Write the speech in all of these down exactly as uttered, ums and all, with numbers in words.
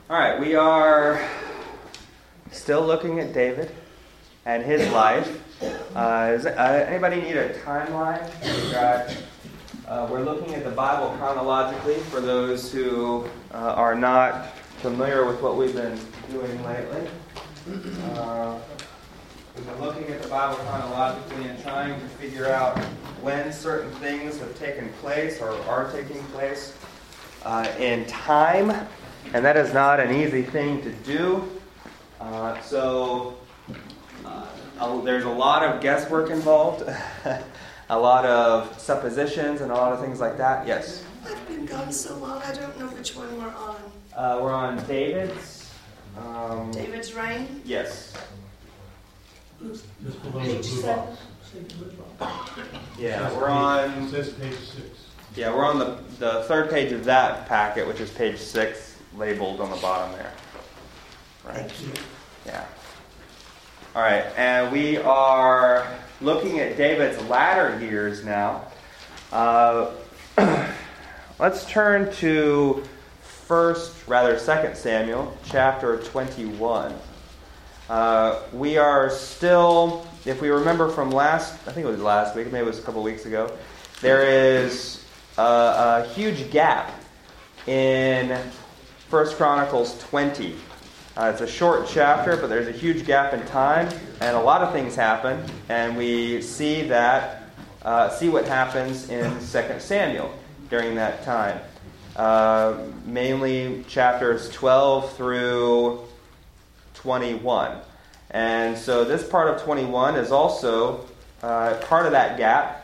All right, we are still looking at David and his life. Uh, does uh, anybody need a timeline? We've got, uh, we're looking at the Bible chronologically for those who uh, are not familiar with what we've been doing lately. Uh, we've been looking at the Bible chronologically and trying to figure out when certain things have taken place or are taking place uh, in time. And that is not an easy thing to do. Uh, so uh, there's a lot of guesswork involved, a lot of suppositions and a lot of things like that. Yes? I've been gone so long, I don't know which one we're on. Uh, we're on David's. Um, David's reign? Yes. Just below Page the blue seven. box. Yeah, we're on. It says page six. Yeah, we're on the the third page of that packet, which is page six, labeled on the bottom there. Right. Thank you. Yeah. All right, and we are looking at David's latter years now. Uh, let's turn to first, rather Second Samuel, chapter twenty-one. Uh, we are still, if we remember from last, I think it was last week, maybe it was a couple weeks ago, there is a, a huge gap in First Chronicles twenty. Uh, it's a short chapter, but there's a huge gap in time, and a lot of things happen, and we see that, uh, see what happens in Second Samuel during that time. Uh, mainly chapters twelve through twenty-one. And so this part of twenty-one is also uh, part of that gap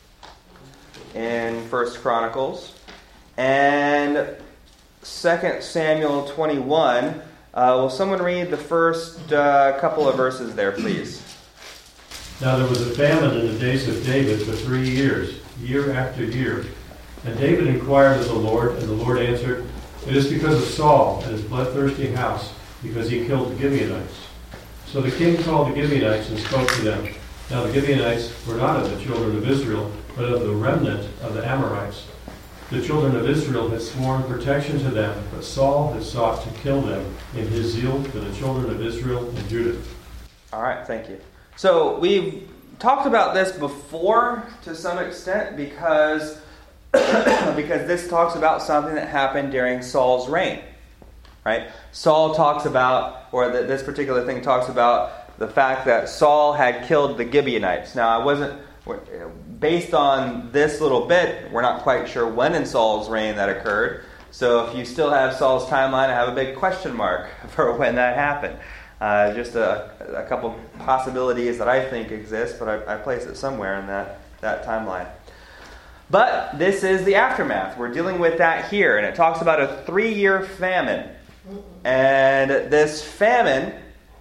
in First Chronicles. And Second Samuel twenty-one, uh, will someone read the first uh, couple of verses there, please? Now there was a famine in the days of David for three years, year after year. And David inquired of the Lord, and the Lord answered, "It is because of Saul and his bloodthirsty house, because he killed the Gibeonites." So the king called the Gibeonites and spoke to them. Now the Gibeonites were not of the children of Israel, but of the remnant of the Amorites. The children of Israel had sworn protection to them, but Saul had sought to kill them in his zeal for the children of Israel and Judah. All right, thank you. So we've talked about this before to some extent because, because this talks about something that happened during Saul's reign. Right? Saul talks about, or the, this particular thing talks about the fact that Saul had killed the Gibeonites. Now, I wasn't, based on this little bit, we're not quite sure when in Saul's reign that occurred. So if you still have Saul's timeline, I have a big question mark for when that happened. Uh, just a, a couple possibilities that I think exist, but I, I place it somewhere in that, that timeline. But this is the aftermath. We're dealing with that here, and it talks about a three-year famine. And this famine,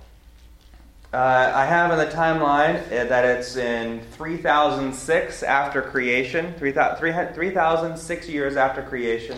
uh, I have in the timeline that it's in three thousand six after creation, three thousand six years after creation.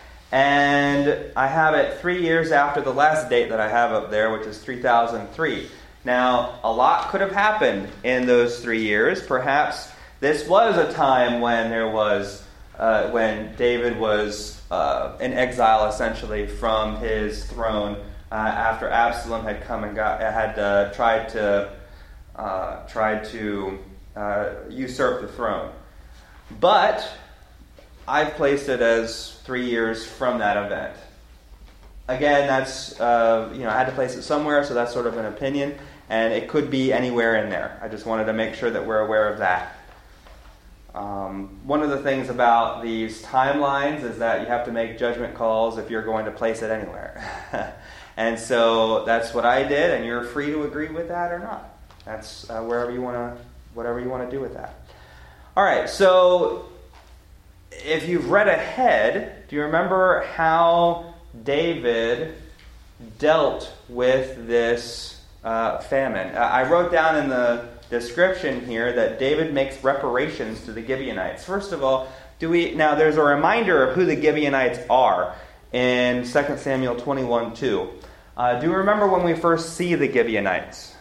And I have it three years after the last date that I have up there, which is three thousand three. Now, a lot could have happened in those three years. Perhaps this was a time when there was, uh, when David was Uh, in exile, essentially, from his throne uh, after Absalom had come and got had uh, tried to uh, tried to uh, usurp the throne. But I've placed it as three years from that event. Again, that's uh, you know I had to place it somewhere, so that's sort of an opinion, and it could be anywhere in there. I just wanted to make sure that we're aware of that. Um, one of the things about these timelines is that you have to make judgment calls if you're going to place it anywhere. And so that's what I did, and you're free to agree with that or not. That's uh, wherever you want to, whatever you want to do with that. All right, so if you've read ahead, do you remember how David dealt with this uh, famine? I wrote down in the description here that David makes reparations to the Gibeonites. First of all, do we now there's a reminder of who the Gibeonites are in Second Samuel twenty-one two. Uh, do you remember when we first see the Gibeonites?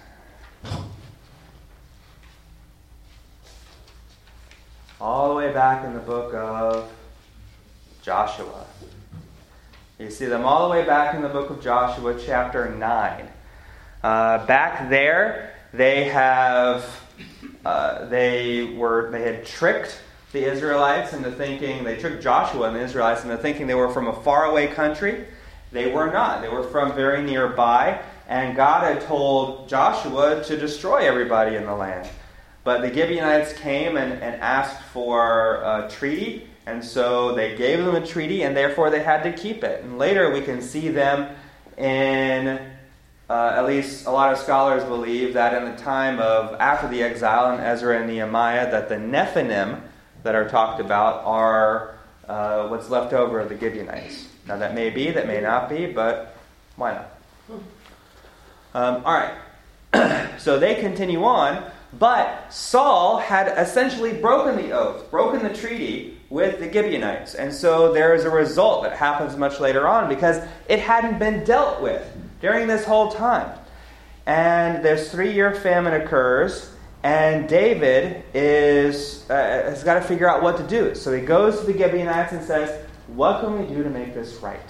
All the way back in the book of Joshua. You see them all the way back in the book of Joshua, chapter nine. Uh, back there, they have uh, they were they had tricked the Israelites into thinking they tricked Joshua and the Israelites into thinking they were from a faraway country. They were not. They were from very nearby, and God had told Joshua to destroy everybody in the land. But the Gibeonites came and, and asked for a treaty. And so they gave them a treaty, and therefore they had to keep it. And later we can see them in, uh, at least a lot of scholars believe, that in the time of, after the exile in Ezra and Nehemiah, that the Nephilim that are talked about are uh, what's left over of the Gibeonites. Now that may be, that may not be, but why not? Um, all right. So they continue on, but Saul had essentially broken the oath, broken the treaty with the Gibeonites. And so there is a result that happens much later on because it hadn't been dealt with during this whole time. And this three-year famine occurs, and David is uh, has got to figure out what to do. So he goes to the Gibeonites and says, what can we do to make this right?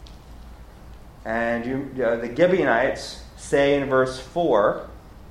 And you, uh, the Gibeonites say in verse four,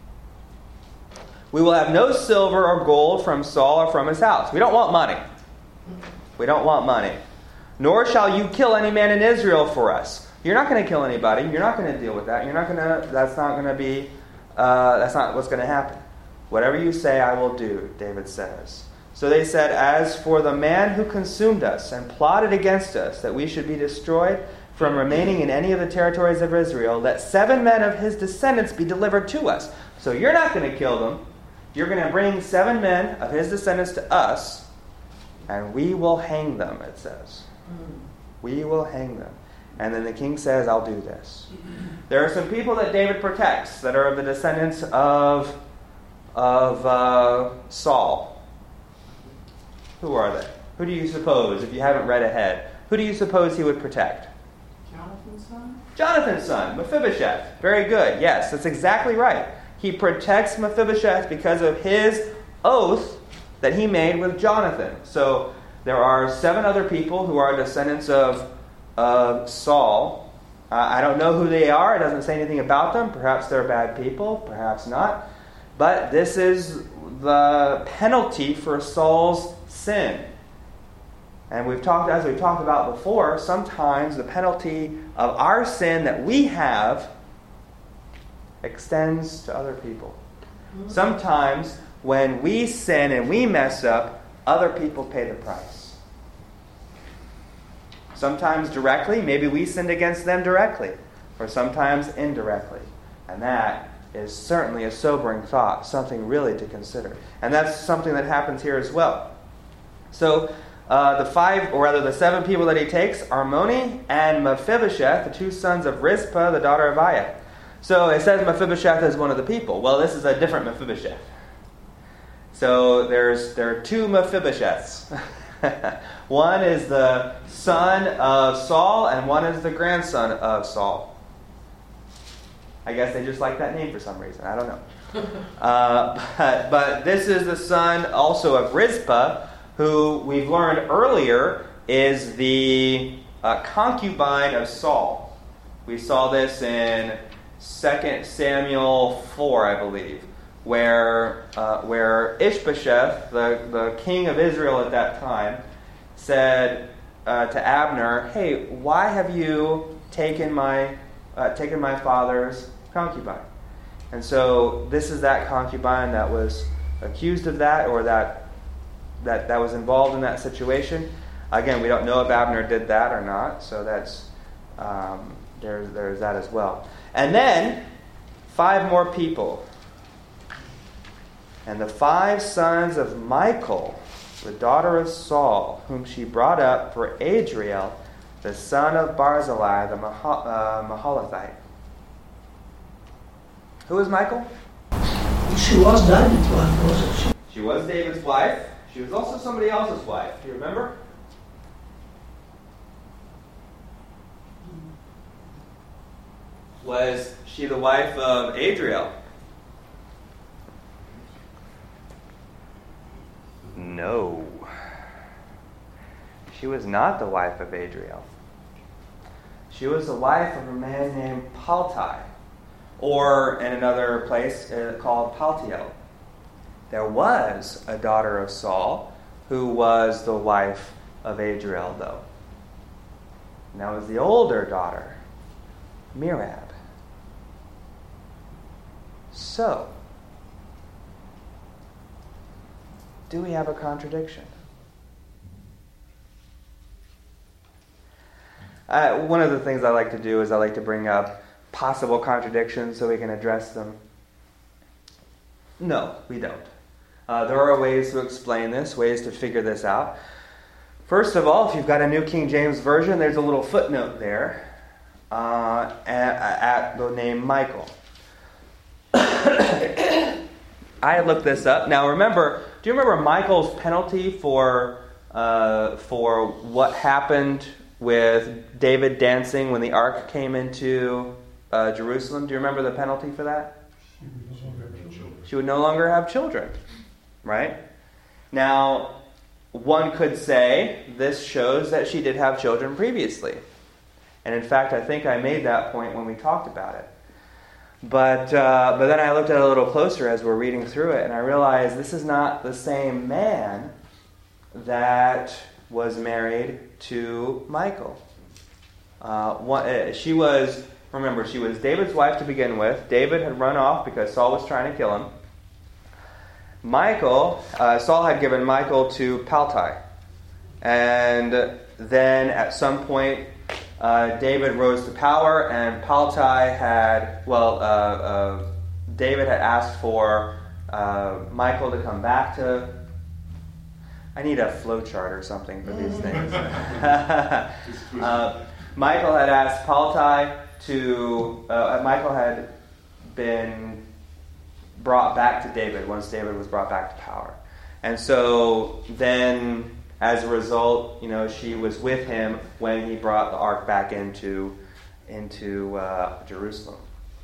we will have no silver or gold from Saul or from his house. We don't want money. We don't want money. Nor shall you kill any man in Israel for us. You're not going to kill anybody. You're not going to deal with that. You're not going to. That's not going to be. Uh, that's not what's going to happen. Whatever you say, I will do. David says. So they said, as for the man who consumed us and plotted against us that we should be destroyed from remaining in any of the territories of Israel, let seven men of his descendants be delivered to us. So you're not going to kill them. You're going to bring seven men of his descendants to us. And we will hang them, it says. We will hang them. And then the king says, I'll do this. There are some people that David protects that are of the descendants of, of uh, Saul. Who are they? Who do you suppose, if you haven't read ahead, who do you suppose he would protect? Jonathan's son? Jonathan's son, Mephibosheth. Very good. Yes, that's exactly right. He protects Mephibosheth because of his oath that he made with Jonathan. So there are seven other people who are descendants of, of Saul. Uh, I don't know who they are. It doesn't say anything about them. Perhaps they're bad people. Perhaps not. But this is the penalty for Saul's sin. And we've talked, as we've talked about before, sometimes the penalty of our sin that we have extends to other people. Sometimes when we sin and we mess up, other people pay the price. Sometimes directly, maybe we sinned against them directly, or sometimes indirectly. And that is certainly a sobering thought, something really to consider. And that's something that happens here as well. So uh, the five, or rather the seven people that he takes, Armoni and Mephibosheth, the two sons of Rizpah, the daughter of Aiah. So it says Mephibosheth is one of the people. Well, this is a different Mephibosheth. So there's there are two Mephibosheths. One is the son of Saul, and one is the grandson of Saul. I guess they just like that name for some reason. I don't know. uh, but, but this is the son also of Rizpah, who we've learned earlier is the uh, concubine of Saul. We saw this in Second Samuel four, I believe, where uh, where Ishbosheth, the, the king of Israel at that time, said uh, to Abner, "Hey, why have you taken my uh, taken my father's concubine?" And so this is that concubine that was accused of that, or that that that was involved in that situation. Again, we don't know if Abner did that or not, so that's um, there's there's that as well. And then five more people. And the five sons of Michal, the daughter of Saul, whom she brought up for Adriel, the son of Barzillai, the Mahal- uh, Mahalathite. Who is Michal? She was David's wife, wasn't she? She was David's wife. She was also somebody else's wife. Do you remember? Was she the wife of Adriel? No. She was not the wife of Adriel. She was the wife of a man named Paltai, or in another place uh, called Paltiel. There was a daughter of Saul who was the wife of Adriel, though. And that was the older daughter, Merab. So, do we have a contradiction? Uh, one of the things I like to do is I like to bring up possible contradictions so we can address them. No, we don't. Uh, there are ways to explain this, ways to figure this out. First of all, if you've got a New King James Version, there's a little footnote there uh, at, at the name Michael. I had looked this up. Now remember, do you remember Michael's penalty for uh, for what happened with David dancing when the ark came into uh, Jerusalem? Do you remember the penalty for that? She would no longer have children, right? Now, one could say this shows that she did have children previously. And in fact, I think I made that point when we talked about it. But uh, but then I looked at it a little closer as we're reading through it, and I realized this is not the same man that was married to Michael. Uh, one, uh, she was, remember, she was David's wife to begin with. David had run off because Saul was trying to kill him. Michael, uh, Saul had given Michael to Paltai. And then at some point, uh, David rose to power, and Paltai had, well, uh, uh, David had asked for uh, Michael to come back to. I need a flow chart or something for these things. uh, Michael had asked Paltai to, uh, Michael had been brought back to David once David was brought back to power. And so then, as a result, you know, she was with him when he brought the ark back into, into uh, Jerusalem.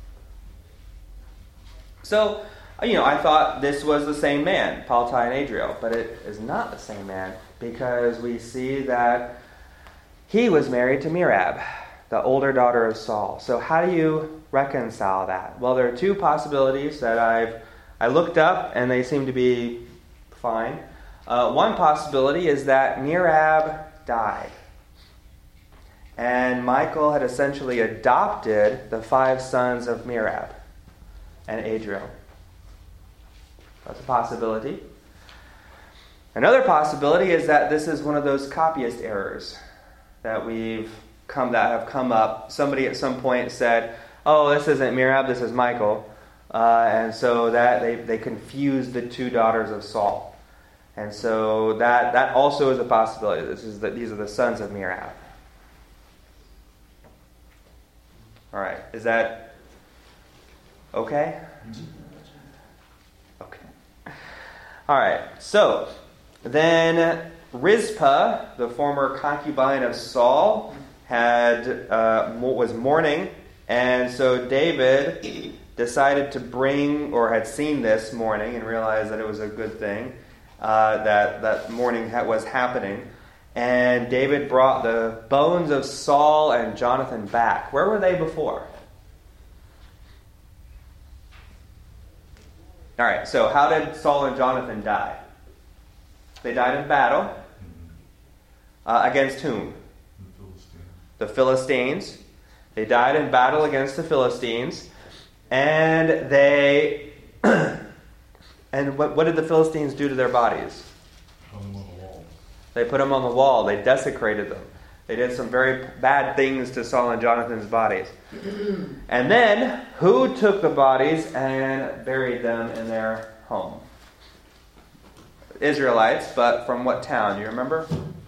So, you know, I thought this was the same man, Paltai and Adriel, but it is not the same man because we see that he was married to Merab, the older daughter of Saul. So how do you reconcile that? Well, there are two possibilities that I've I looked up, and they seem to be fine. Uh, one possibility is that Merab died, and Michael had essentially adopted the five sons of Merab and Adriel. That's a possibility. Another possibility is that this is one of those copyist errors that we've come that have come up. Somebody at some point said, "Oh, this isn't Merab, this is Michael," uh, and so that they they confused the two daughters of Saul, and so that that also is a possibility. This is that these are the sons of Merab. All right, is that okay? Okay. All right, so then Rizpah, the former concubine of Saul, had uh, was mourning, and so David decided to bring, or had seen this mourning and realized that it was a good thing uh, that that mourning ha- was happening, and David brought the bones of Saul and Jonathan back. Where were they before? All right, so how did Saul and Jonathan die? They died in battle. Uh, against whom? The Philistines. The Philistines. They died in battle against the Philistines. And they... and what, what did the Philistines do to their bodies? Hung them on the wall. They put them on the wall. They desecrated them. They did some very bad things to Saul and Jonathan's bodies. And then, who took the bodies and buried them in their home? Israelites, but from what town? Do you remember?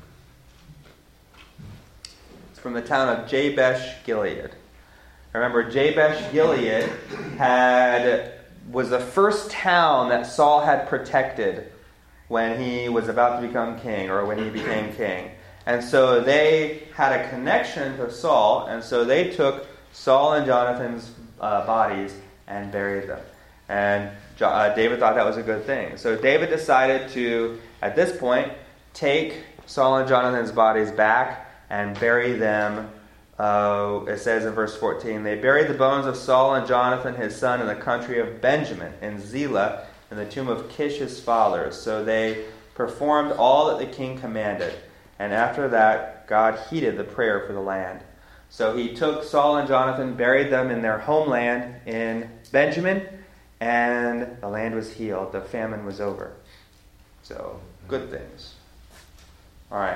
It's from the town of Jabesh Gilead. Remember, Jabesh Gilead had was the first town that Saul had protected when he was about to become king, or when he became king. And so they had a connection to Saul, and so they took Saul and Jonathan's uh, bodies and buried them. And uh, David thought that was a good thing. So David decided to, at this point, take Saul and Jonathan's bodies back and bury them uh, Uh, it says in verse fourteen, they buried the bones of Saul and Jonathan his son in the country of Benjamin, in Zelah, in the tomb of Kish his father. So they performed all that the king commanded. And after that, God heeded the prayer for the land. So he took Saul and Jonathan, buried them in their homeland in Benjamin, and the land was healed. The famine was over. So, good things. All right.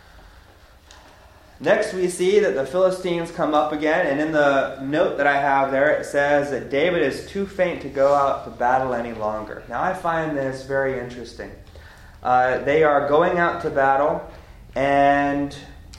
Next we see that the Philistines come up again, and in the note that I have there it says that David is too faint to go out to battle any longer. Now I find this very interesting. Uh, they are going out to battle, and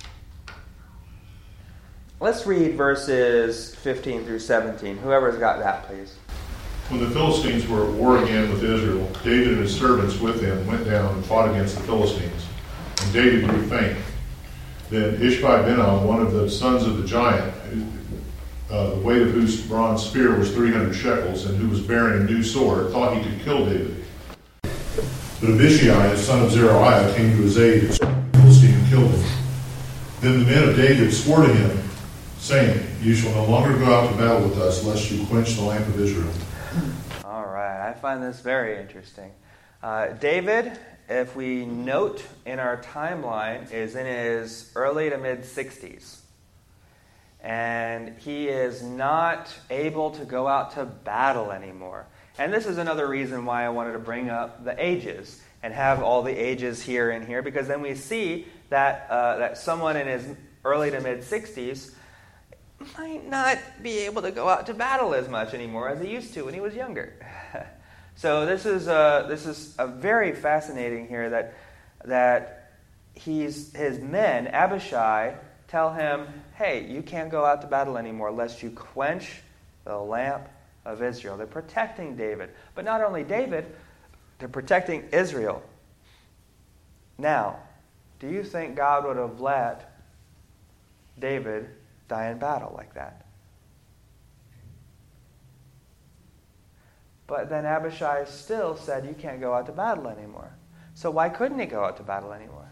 let's read verses fifteen through seventeen. Whoever's got that, please. When the Philistines were at war again with Israel, David and his servants with him went down and fought against the Philistines. And David grew faint. Then Ishbi-benob, one of the sons of the giant, uh, the weight of whose bronze spear was three hundred shekels, and who was bearing a new sword, thought he could kill David. But Abishai, the son of Zeruiah, came to his aid, and struck the Philistine and killed him. Then the men of David swore to him, saying, you shall no longer go out to battle with us, lest you quench the lamp of Israel. All right, I find this very interesting. Uh, David, if we note in our timeline, is in his early to mid-sixties. And he is not able to go out to battle anymore. And this is another reason why I wanted to bring up the ages and have all the ages here and here, because then we see that uh, that someone in his early to mid-sixties might not be able to go out to battle as much anymore as he used to when he was younger. So this is a, this is a very fascinating here that that he's his men, Abishai, tell him, hey, you can't go out to battle anymore lest you quench the lamp of Israel. They're protecting David. But not only David, they're protecting Israel. Now, do you think God would have let David die in battle like that? But then Abishai still said, you can't go out to battle anymore. So why couldn't he go out to battle anymore?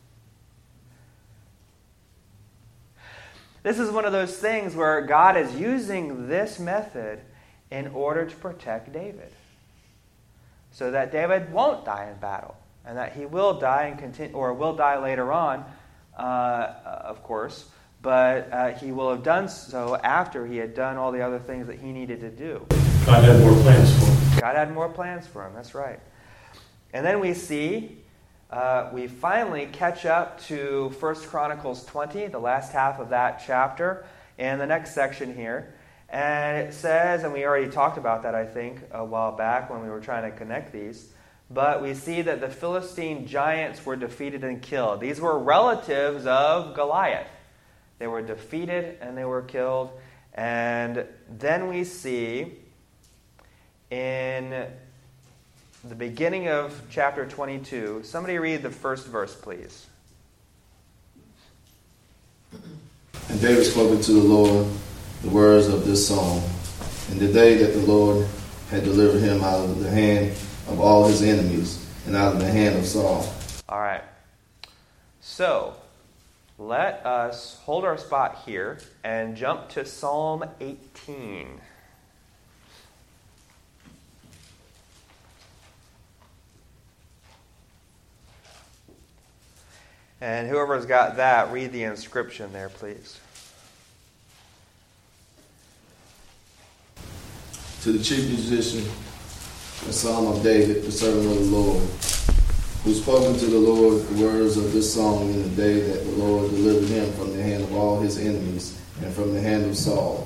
This is one of those things where God is using this method in order to protect David. So that David won't die in battle. And that he will die and continue, or will die later on, uh, of course. But uh, he will have done so after he had done all the other things that he needed to do. God had more plans for him. God had more plans for him, that's right. And then we see, uh, we finally catch up to First Chronicles twenty, the last half of that chapter, in the next section here. And it says, and we already talked about that, I think, a while back when we were trying to connect these, but we see that the Philistine giants were defeated and killed. These were relatives of Goliath. They were defeated and they were killed. And then we see in the beginning of chapter twenty-two, somebody read the first verse, please. And David spoke unto the Lord the words of this song. In the day that the Lord had delivered him out of the hand of all his enemies and out of the hand of Saul. All right. So, let us hold our spot here and jump to Psalm eighteen. And whoever's got that, read the inscription there, please. To the chief musician, a psalm of David, the servant of the Lord, who spoke unto the Lord the words of this song in the day that the Lord delivered him from the hand of all his enemies and from the hand of Saul.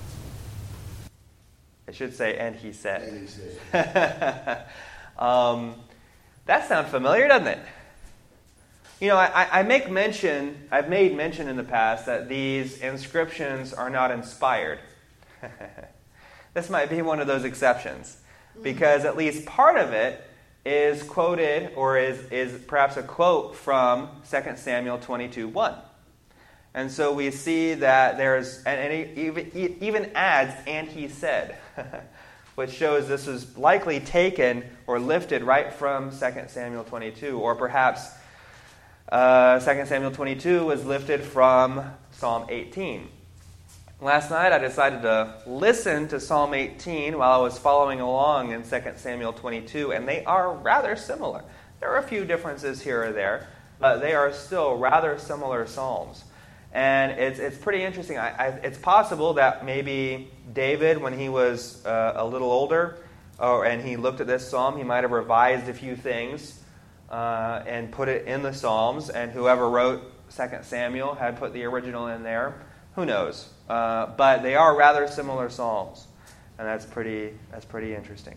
It should say, and he said. And he said. um, that sounds familiar, doesn't it? You know, I, I make mention, I've made mention in the past that these inscriptions are not inspired. This might be one of those exceptions, because at least part of it is quoted, or is, is perhaps a quote from Second Samuel twenty-two one. And so we see that there's, and, and it even, it even adds, and he said, which shows this was likely taken or lifted right from Second Samuel twenty-two, or perhaps uh, Second Samuel twenty-two was lifted from Psalm eighteen. Last night I decided to listen to Psalm eighteen while I was following along in Second Samuel twenty-two, and they are rather similar. There are a few differences here or there, but they are still rather similar psalms. And it's it's pretty interesting. I, I, it's possible that maybe David, when he was uh, a little older, or, and he looked at this psalm, he might have revised a few things uh, and put it in the Psalms, and whoever wrote Second Samuel had put the original in there. Who knows? Uh, but they are rather similar psalms, and that's pretty that's pretty interesting.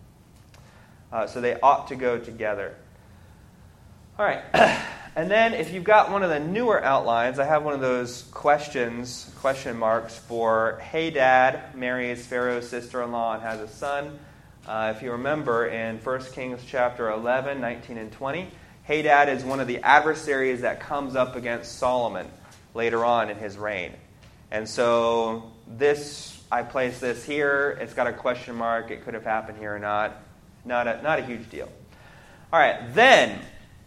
Uh, so they ought to go together. All right. And then if you've got one of the newer outlines, I have one of those questions, question marks for Hadad marries Pharaoh's sister-in-law and has a son. Uh, if you remember in First Kings chapter eleven, nineteen and twenty, Hadad is one of the adversaries that comes up against Solomon later on in his reign. And so this, I place this here. It's got a question mark. It could have happened here or not. Not a, not a huge deal. All right, then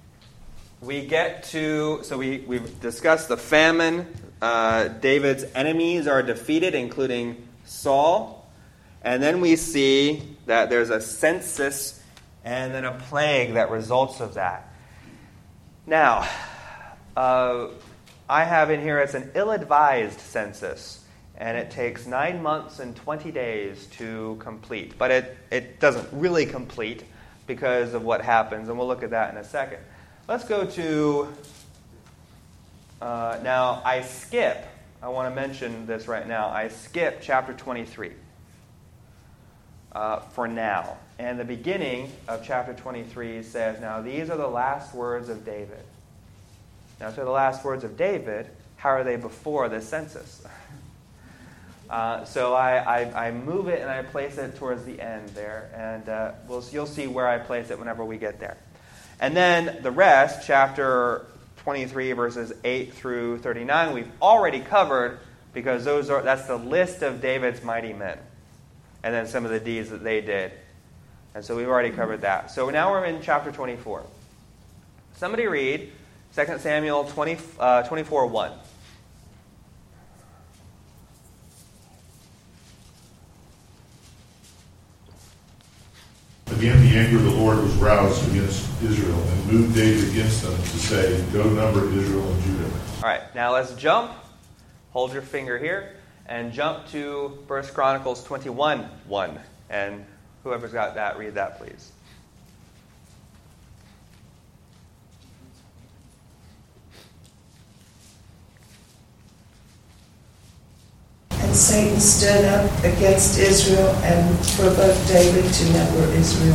we get to, so we, we've discussed the famine. Uh, David's enemies are defeated, including Saul. And then we see that there's a census and then a plague that results of that. Now, uh, I have in here, it's an ill-advised census, and it takes nine months and twenty days to complete. But it, it doesn't really complete because of what happens, and we'll look at that in a second. Let's go to, uh, now I skip, I want to mention this right now, I skip chapter twenty-three uh, for now. And the beginning of chapter twenty-three says, now these are the last words of David. Now to the last words of David, how are they before the census? uh, so I, I, I move it and I place it towards the end there. And uh, we'll, you'll see where I place it whenever we get there. And then the rest, chapter twenty-three, verses eight through thirty-nine, we've already covered because those are that's the list of David's mighty men. And then some of the deeds that they did. And so we've already covered that. So now we're in chapter twenty-four. Somebody read Second Samuel twenty, uh, twenty-four one. Again, the anger of the Lord was roused against Israel and moved David against them to say, go number Israel and Judah. All right, now let's jump. Hold your finger here and jump to First Chronicles twenty-one one. And whoever's got that, read that, please. And Satan stood up against Israel and provoked David to number Israel.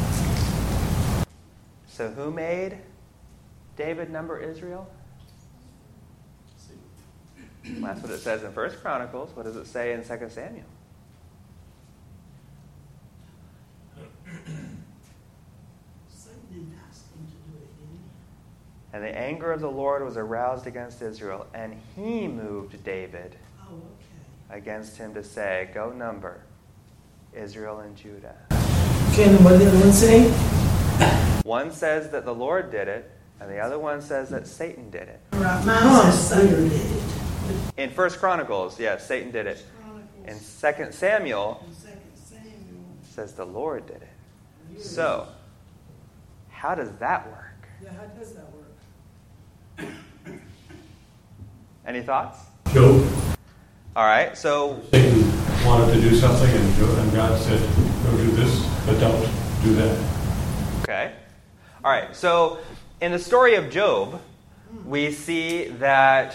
So who made David number Israel? Well, that's what it says in First Chronicles. What does it say in Second Samuel? Satan didn't ask him to do it, did he? And the anger of the Lord was aroused against Israel, and he moved David Oh, okay. against him to say, go number Israel and Judah. Okay, and what did the other one say? One says that the Lord did it, and the other one says that Satan did it. All right, mine says Satan did it. In First Chronicles, yes, Satan did it. In Second Samuel, In Second Samuel. it says the Lord did it. So, how does that work? Yeah, how does that work? Any thoughts? Job, All right, so Satan wanted to do something, and Jo- and God said, go do this, but don't do that. okay. All right, so in the story of Job, we see that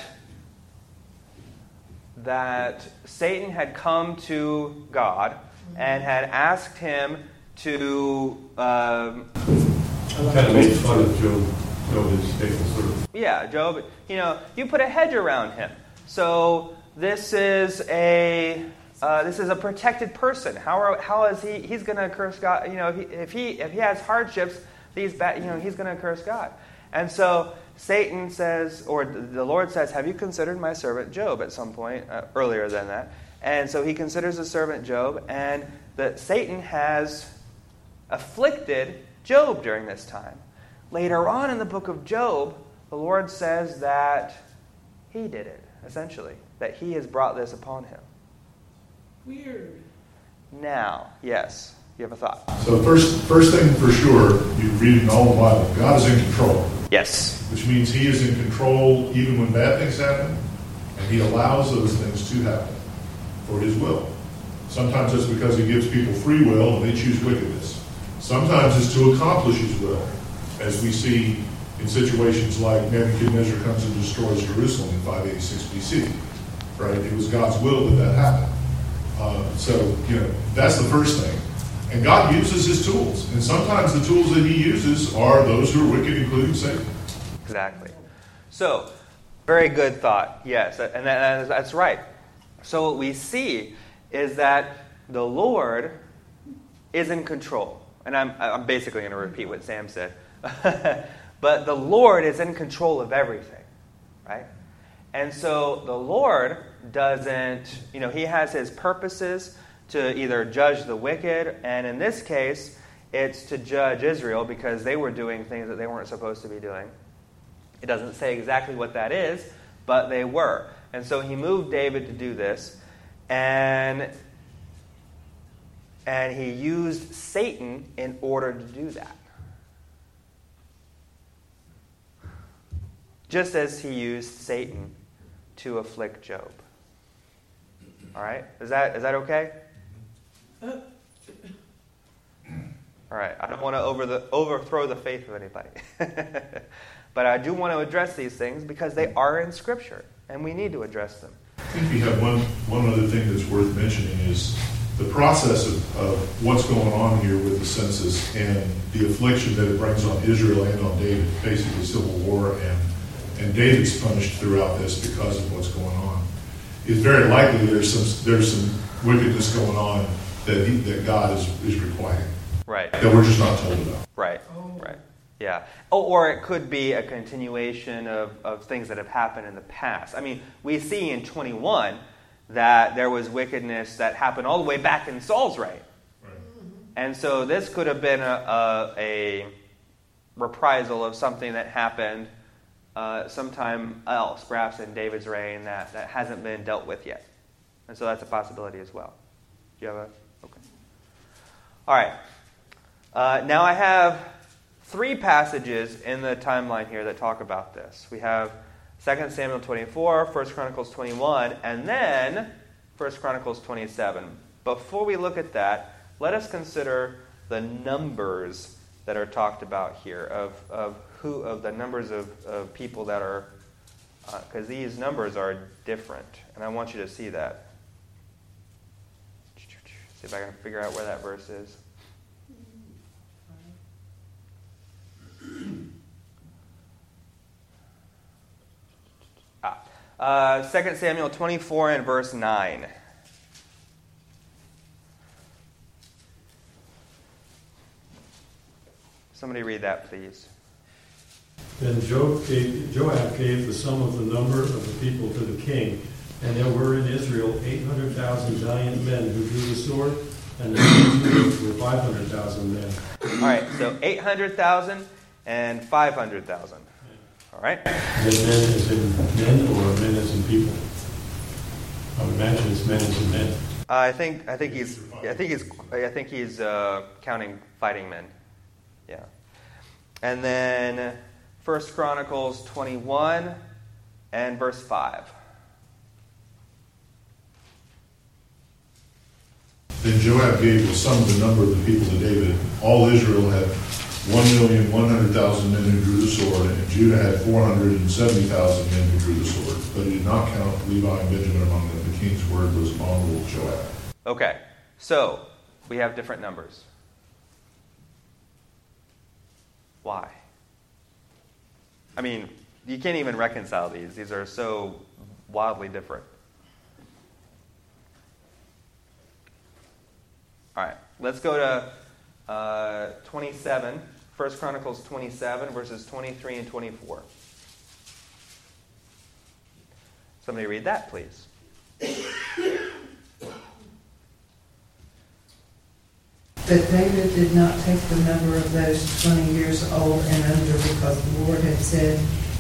that Satan had come to God and had asked him to um, Kind of made fun of Job. Job is taken sort of. yeah, Job, you know, you put a hedge around him. So this is a uh, this is a protected person. How are, how is he? He's going to curse God. You know, if he if he, if he has hardships, these bad, you know, he's going to curse God. And so Satan says, or the Lord says, "Have you considered my servant Job?" At some point uh, earlier than that, and so he considers his servant Job, and that Satan has afflicted Job during this time. Later on in the book of Job, the Lord says that he did it. essentially, that he has brought this upon him. Weird. Now, yes, you have a thought. So first, first thing for sure, you read in all the Bible, God is in control. Yes. Which means he is in control even when bad things happen, and he allows those things to happen for his will. Sometimes it's because he gives people free will and they choose wickedness. Sometimes it's to accomplish his will, as we see in situations like Nebuchadnezzar comes and destroys Jerusalem in five eighty-six B C. Right? It was God's will that that happened. Uh, so, you know, that's the first thing. And God uses his tools. And sometimes the tools that he uses are those who are wicked, including Satan. Exactly. So, very good thought. Yes, and that, that's right. So what we see is that the Lord is in control. And I'm, I'm basically going to repeat what Sam said. But the Lord is in control of everything, right? And so the Lord doesn't, you know, he has his purposes to either judge the wicked, and in this case, it's to judge Israel because they were doing things that they weren't supposed to be doing. It doesn't say exactly what that is, but they were. And so he moved David to do this, and, and he used Satan in order to do that. Just as he used Satan to afflict Job. All right? Is that is that okay? All right. I don't want to over the, overthrow the faith of anybody. But I do want to address these things because they are in Scripture, and we need to address them. I think we have one, one other thing that's worth mentioning is the process of, of what's going on here with the census and the affliction that it brings on Israel and on David, basically civil war, and, and David's punished throughout this because of what's going on. It's very likely there's some there's some wickedness going on that he, that God is, is requiting. Right. That we're just not told about. Right. Right. Yeah. Oh, or it could be a continuation of, of things that have happened in the past. I mean, we see in twenty-one that there was wickedness that happened all the way back in Saul's reign. Right. And so this could have been a, a, a reprisal of something that happened uh, sometime else, perhaps in David's reign, that, that hasn't been dealt with yet. And so that's a possibility as well. Do you have a... Okay. All right. Uh, now I have three passages in the timeline here that talk about this. We have Second Samuel twenty-four, First Chronicles twenty-one, and then First Chronicles twenty-seven. Before we look at that, let us consider the numbers that are talked about here, of, of who of the numbers of, of people that are, because uh, these numbers are different, and I want you to see that. See if I can figure out where that verse is. Ah, uh, Second Samuel twenty-four and verse nine. Somebody read that, please. Then Joab gave, Joab gave the sum of the number of the people to the king, and there were in Israel eight hundred thousand valiant men who drew the sword, and the Philistines were five hundred thousand men. All right, so eight hundred thousand and five hundred thousand. All right? And then men as in men, or men as in people? I would imagine it's men as in men. Uh, I think I think he's I think he's I think he's uh, counting fighting men. Yeah. And then First Chronicles twenty-one and verse five. Then Joab gave the sum of the number of the people to David. All Israel had one million one hundred thousand men who drew the sword, and Judah had four hundred seventy thousand men who drew the sword. But he did not count Levi and Benjamin among them. The king's word was abominable to Joab. Okay, so we have different numbers. Why? I mean, you can't even reconcile these. These are so wildly different. All right, let's go to uh, twenty-seven, First Chronicles twenty-seven, verses twenty-three and twenty-four. Somebody read that, please. But David did not take the number of those twenty years old and under, because the Lord had said,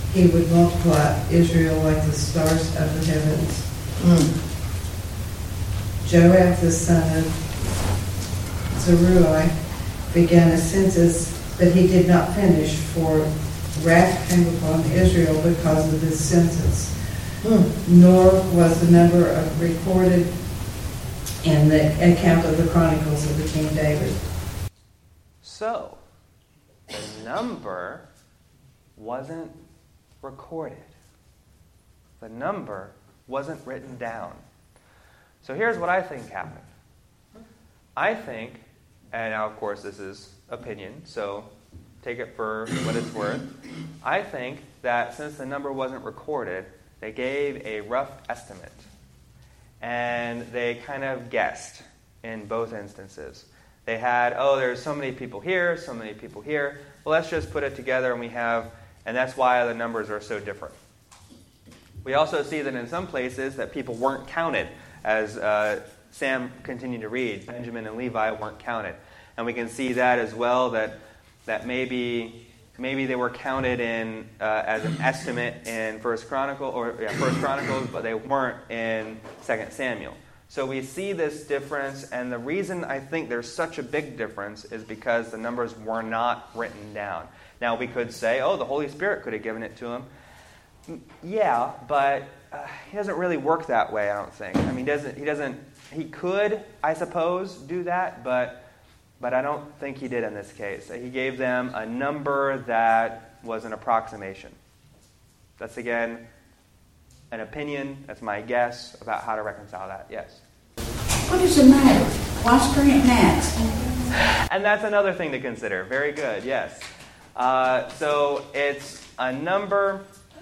he would multiply Israel like the stars of the heavens. Mm. Joab, the son of Zeruiah, began a census, but he did not finish, for wrath came upon Israel because of this census. Mm. Nor was the number of recorded in the account of the Chronicles of the King David. So, the number wasn't recorded. The number wasn't written down. So here's what I think happened. I think, and now of course this is opinion, so take it for what it's worth. I think that since the number wasn't recorded, they gave a rough estimate. And they kind of guessed in both instances. They had, oh, there's so many people here, so many people here. Well, let's just put it together and we have, and that's why the numbers are so different. We also see that in some places that people weren't counted. As uh, Sam continued to read, Benjamin and Levi weren't counted. And we can see that as well, that that maybe maybe they were counted in uh, as an estimate in First Chronicle or yeah, First Chronicles, but they weren't in Second Samuel. So we see this difference, and the reason I think there's such a big difference is because the numbers were not written down. Now we could say, oh, the Holy Spirit could have given it to him. Yeah, but uh, he doesn't really work that way, I don't think. I mean, doesn't he doesn't he could, I suppose, do that, but but I don't think he did in this case. He gave them a number that was an approximation. That's again an opinion. That's my guess about how to reconcile that. Yes. What does it matter? Why scream gnats? And that's another thing to consider. Very good. Yes. Uh, so it's a number.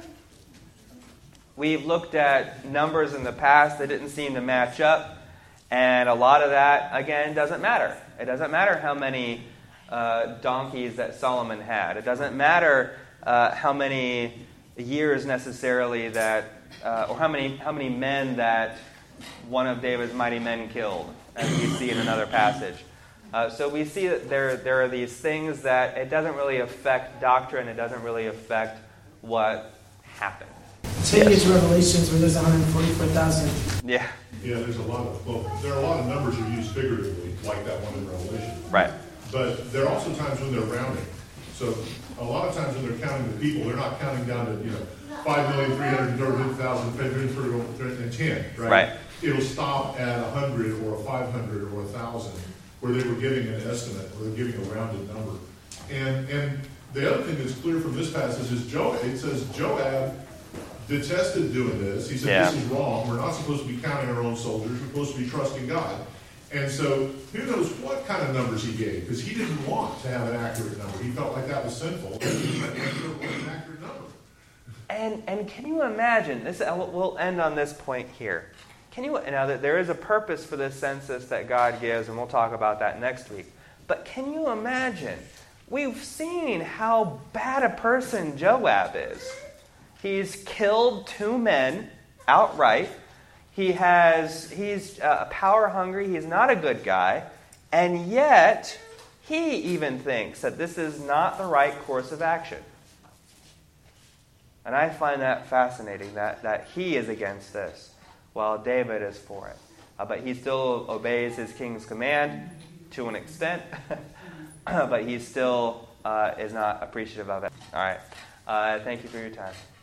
We've looked at numbers in the past that didn't seem to match up, and a lot of that, again, doesn't matter. It doesn't matter how many uh, donkeys that Solomon had. It doesn't matter uh, how many years necessarily that, uh, or how many how many men that one of David's mighty men killed, as we see in another passage. Uh, so we see that there there are these things that it doesn't really affect doctrine. It doesn't really affect what happened. So you get to Revelations where there's one hundred forty-four thousand. Yeah. Yeah, there's a lot of, well, there are a lot of numbers that are used figuratively, like that one in Revelation. Right. But there are also times when they're rounding. So a lot of times when they're counting the people, they're not counting down to, you know, five million three hundred thirty thousand and ten, right? Right. It'll stop at a hundred or a five hundred or a thousand, where they were giving an estimate, or they're giving a rounded number. And and the other thing that's clear from this passage is Joab. It says Joab detested doing this. He said, yeah. This is wrong. We're not supposed to be counting our own soldiers. We're supposed to be trusting God. And so who knows what kind of numbers he gave, because he didn't want to have an accurate number. He felt like that was sinful. He went after an accurate number. And and can you imagine, this? We'll end on this point here. Can you, now that there is a purpose for this census that God gives, and we'll talk about that next week. But can you imagine? We've seen how bad a person Joab is. He's killed two men outright. He has he's uh, power hungry. He's not a good guy, and yet he even thinks that this is not the right course of action. And I find that fascinating that that he is against this, while David is for it. Uh, but he still obeys his king's command to an extent, but he still uh, is not appreciative of it. All right. Uh, thank you for your time.